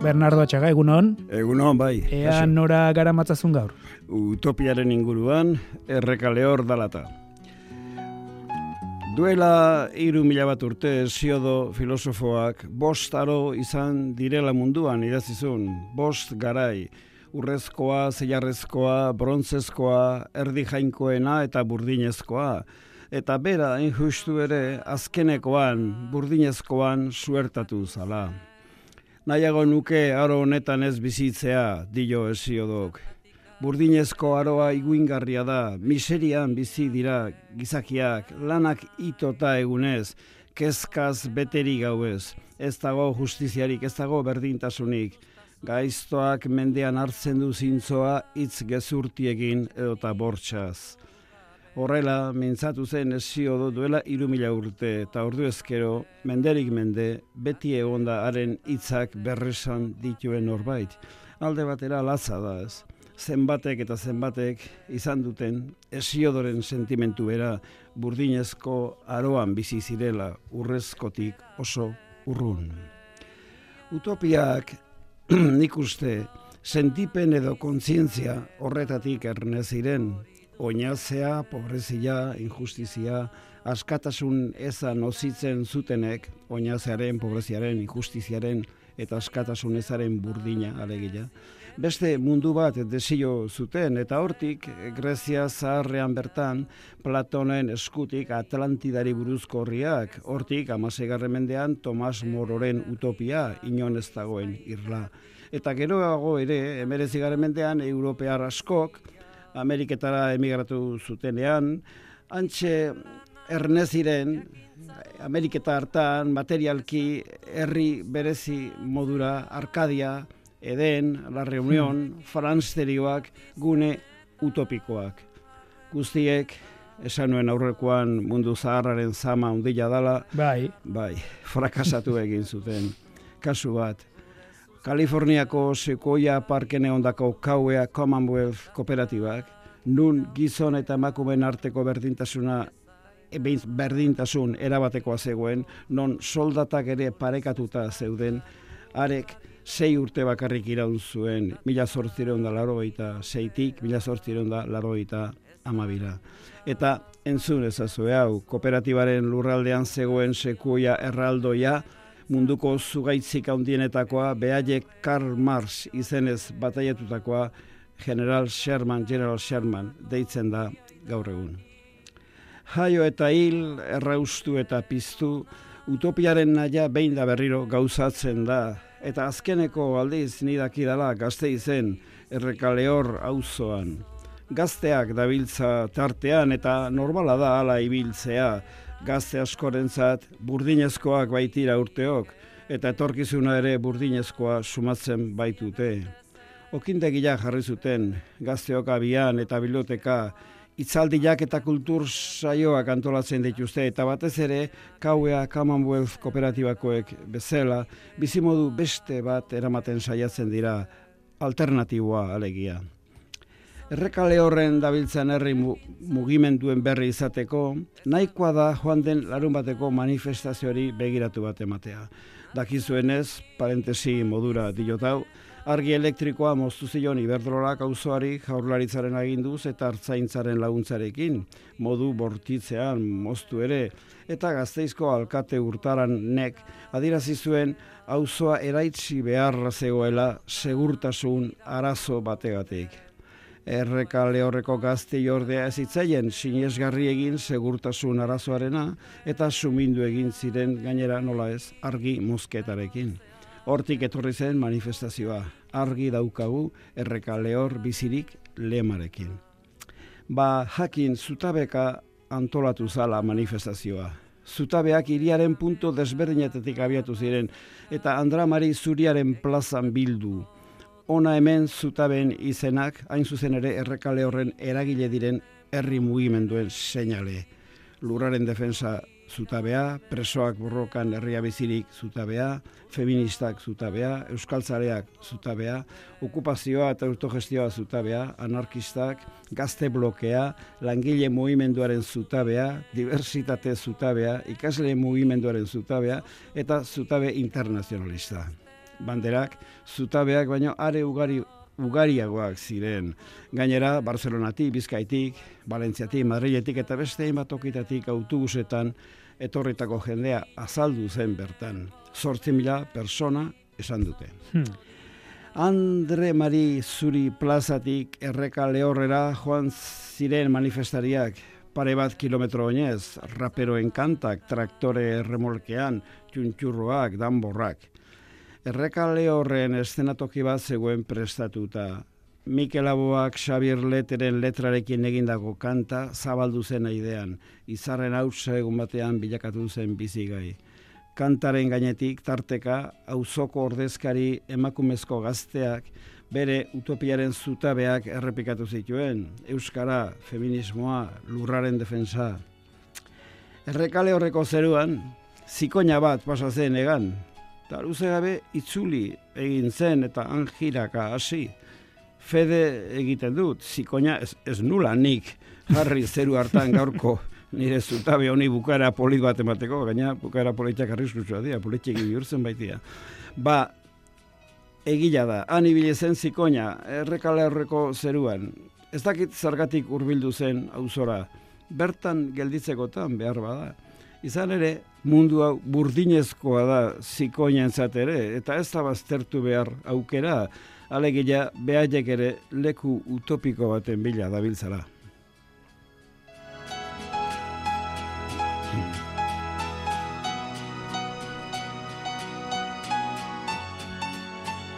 Bernardo Atxaga, egunon. Egunon, bai. Ea nora gara matzazun gaur? Utopiaren inguruan, Errekalehor dalata. Duela 3.000 bat urte Hesiodo filosofoak 5 aro izan direla munduan idazizun, 5 garai, urrezkoa, zeiarrezkoa, brontzezkoa, erdi jainkoena eta burdinezkoa. Eta bera, justu ere, azkenekoan, burdinezkoan suertatu zala. Nahiago nuke aro honetan ez bizitzea, dio Hesiodok. Burdinezko aroa iguingarria da, miserian bizi dira gizakiak, lanak itota egunez, kezkaz beteri gauez, ez dago justiziarik, ez dago berdintasunik, gaiztoak mendean hartzen du zintzoa hitz gezurtiekin edota bortxaz. Horrela, mintzatu zen Hesiodo duela 3.000 urte, eta ordu ezkero, menderik mende, beti egonda haren hitzak berresan dituen norbait. Alde batera latza da ez. Zenbatek eta zenbatek izan duten Hesiodoren sentimentu bera burdinezko aroan bizi zirela urrezkotik oso urrun. Utopiak nik uste sentipen edo kontzientzia horretatik erne ziren, oinazea, pobrezia, injustizia, askatasun eza nozitzen zutenek, oinazearen, pobreziaren, injustiziaren eta askatasun ezaren burdina alegia. Beste mundu bat desio zuten eta hortik Grezia zaharrean bertan Platonen eskutik Atlantidari buruzko horriak, hortik 16. mendean Tomas Mororen utopia inon ez dagoen irla. Eta geroago ere 19. mendean europear askok Ameriketara emigratu zutenean, antxe erneziren Ameriketa hartan materialki herri berezi modura Arkadia, Eden, La Reunión, Fransterioak gune utopikoak. Guztiek, esan nuen aurrekoan mundu zaharraren zama hundila dala, bai, frakasatu egin zuten. Kasu bat, Kaliforniako Sequoia Parken egondako Kauea Commonwealth kooperatibak, nun gizon eta emakumeen arteko berdintasun erabatekoa zegoen, non soldatak ere parekatuta zeuden, arek 6 urte bakarrik iraun zuen 1886-tik 1892. Eta entzun ezazue hau, kooperatibaren lurraldean zegoen Sequoia erraldoia, munduko zugaitzik handienetakoa, behaiek Karl Marx izenez bataiatutakoa General Sherman deitzen da gaur egun. Jaio eta hil, erraustu eta piztu, utopiaren naia behin da berriro gauzatzen da, eta azkeneko aldiz nidakidala Gasteizen Errekalehor auzoan. Gazteak dabiltza tartean eta normala da hala ibiltzea, gazte askorentzat burdinezkoak baitira urteok, eta etorkizuna ere burdinezkoa sumatzen baitute. Okindegia jarri zuten, gazteok abian eta biloteka, hitzaldiak eta kultur saioak antolatzen dituzte, eta batez ere, Kauea Commonwealth kooperatibakoek bezala, bizimodu beste bat eramaten saiatzen dira, alternatiboa alegia. Errekalehorren dabiltzan herri mugimenduen berri izateko, nahikoa da joan den larunbateko manifestazioari begiratu bat ematea. Dakizuenez, parentesi modura diotau, argi elektrikoa moztu zion Iberdrolak auzoari Jaurlaritzaren aginduz eta Artzaintzaren laguntzarekin, modu bortitzean moztu ere, eta Gasteizko alkate Urtaranek adierazi zuen auzoa eraitsi beharra zegoela segurtasun arazo bategatik. Errekalehorreko gaztei ordea ez hitzaien sinesgarri egin segurtasun arazoarena eta sumindu egin ziren gainera nola ez argi mozketarekin. Hortik etorri zen manifestazioa, argi daukagu Errekalehor bizirik lemarekin. Jakin zutabeka antolatu zala manifestazioa. Zutabeak hiriaren punto desberdinetetik abiatu ziren eta Andramari Zuriaren plazan bildu. Ona hemen zutabeen izenak, hain zuzen ere Errekalehorren eragile diren herri mugimenduen seinale. Lurraren defensa zutabea, presoak borrokan herria bizirik zutabea, feministak zutabea, euskaltzaleak zutabea, okupazioa eta autogestioa zutabea, anarkistak, gazte blokea, langile mugimenduaren zutabea, diversitate zutabea, ikasle mugimenduaren zutabea eta zutabe internazionalista. banderak, zutabeak baino are ugariagoak ziren. Gainera, Barcelonatik, Bizkaitik, Valentziatik, Madriletik eta beste hainbat tokitatik autobusetan etorritako jendea azaldu zen bertan. 8.000 persona esan dute. Andre Mari Zuri plazatik Erreka Lehorrera joan ziren manifestariak, pare bat kilometro oinez, raperoen kantak, traktore remolkean, txuntxurroak, danborrak. Erreka Lehorren eszenatoki bat zegoen prestatuta. Mikel Aboak Xabier Leteren letrarekin egindako kanta zabaldu zen aidean, izarren hautsa egun batean bilakatu zen bizigai. Kantaren gainetik tarteka auzoko ordezkari emakumezko gazteak bere utopiaren zutabeak errepikatu zituen, euskara, feminismoa, lurraren defensa. Errekale horreko zeruan, zikoina bat pasa zen egan, eta luze gabe itzuli egin zen eta anjiraka hasi. Fede egiten dut, zikoina ez nula nik jarri zeru hartan gaurko nire zutabe honi bukaera polit bat emateko, gaina bukaera politak arriskutsua dira, politik bihurtzen baitia. Egila da, han ibili zen zikoina, Errekale horreko zeruan. Ez dakit zergatik hurbildu zen auzora, bertan gelditzekotan behar bada. Izan ere, mundu hau burdinezkoa da zikoinentzat ere, eta ez da baztertu behar aukera, alegia behaiek ere leku utopiko baten bila dabiltzala.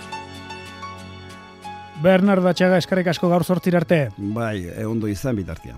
Bernardo Atxaga, eskerrik asko gaur 8 arte. Bai, ondo izan bitartean.